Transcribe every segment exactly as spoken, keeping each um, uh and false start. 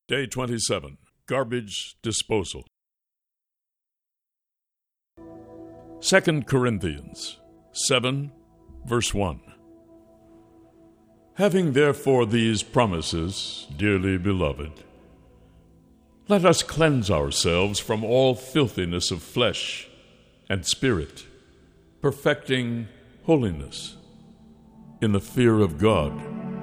Day twenty-seven, Garbage Disposal. Second Corinthians seven, verse one. Having therefore these promises, dearly beloved, let us cleanse ourselves from all filthiness of flesh and spirit, perfecting holiness in the fear of God.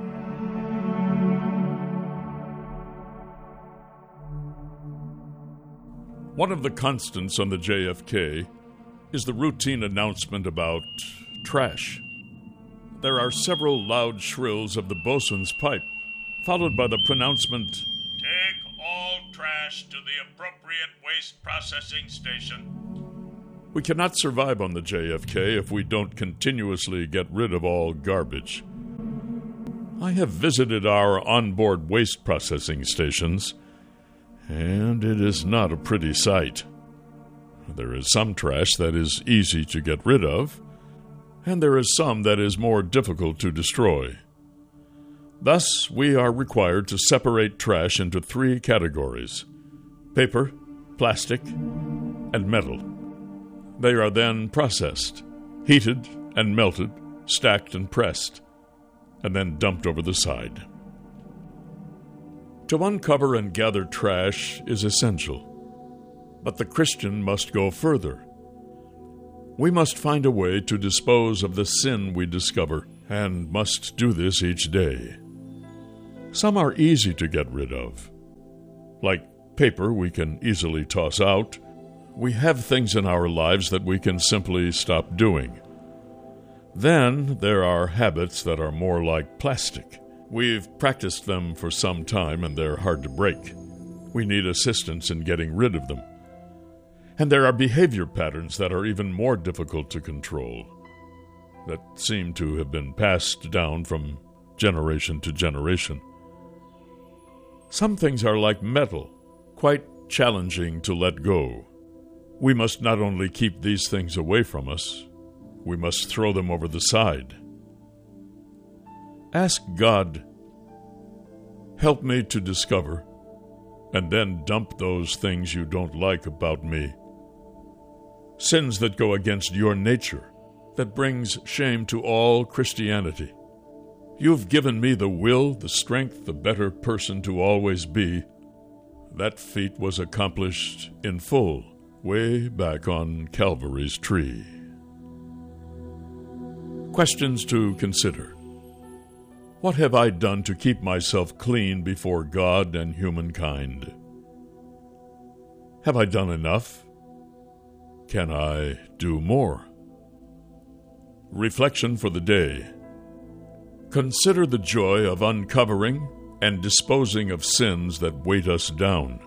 One of the constants on the J F K is the routine announcement about trash. There are several loud shrills of the bosun's pipe, followed by the pronouncement, "Take all trash to the appropriate waste processing station." We cannot survive on the J F K if we don't continuously get rid of all garbage. I have visited our onboard waste processing stations, and it is not a pretty sight. There is some trash that is easy to get rid of, and there is some that is more difficult to destroy. Thus, we are required to separate trash into three categories: paper, plastic, and metal. They are then processed, heated and melted, stacked and pressed, and then dumped over the side. To uncover and gather trash is essential, but the Christian must go further. We must find a way to dispose of the sin we discover, and must do this each day. Some are easy to get rid of. Like paper we can easily toss out, we have things in our lives that we can simply stop doing. Then there are habits that are more like plastic. We've practiced them for some time and they're hard to break. We need assistance in getting rid of them. And there are behavior patterns that are even more difficult to control, that seem to have been passed down from generation to generation. Some things are like metal, quite challenging to let go. We must not only keep these things away from us, we must throw them over the side. Ask God, help me to discover, and then dump those things you don't like about me. Sins that go against your nature, that brings shame to all Christianity. You've given me the will, the strength, the better person to always be. That feat was accomplished in full, way back on Calvary's tree. Questions to consider. What have I done to keep myself clean before God and humankind? Have I done enough? Can I do more? Reflection for the day. Consider the joy of uncovering and disposing of sins that weight us down.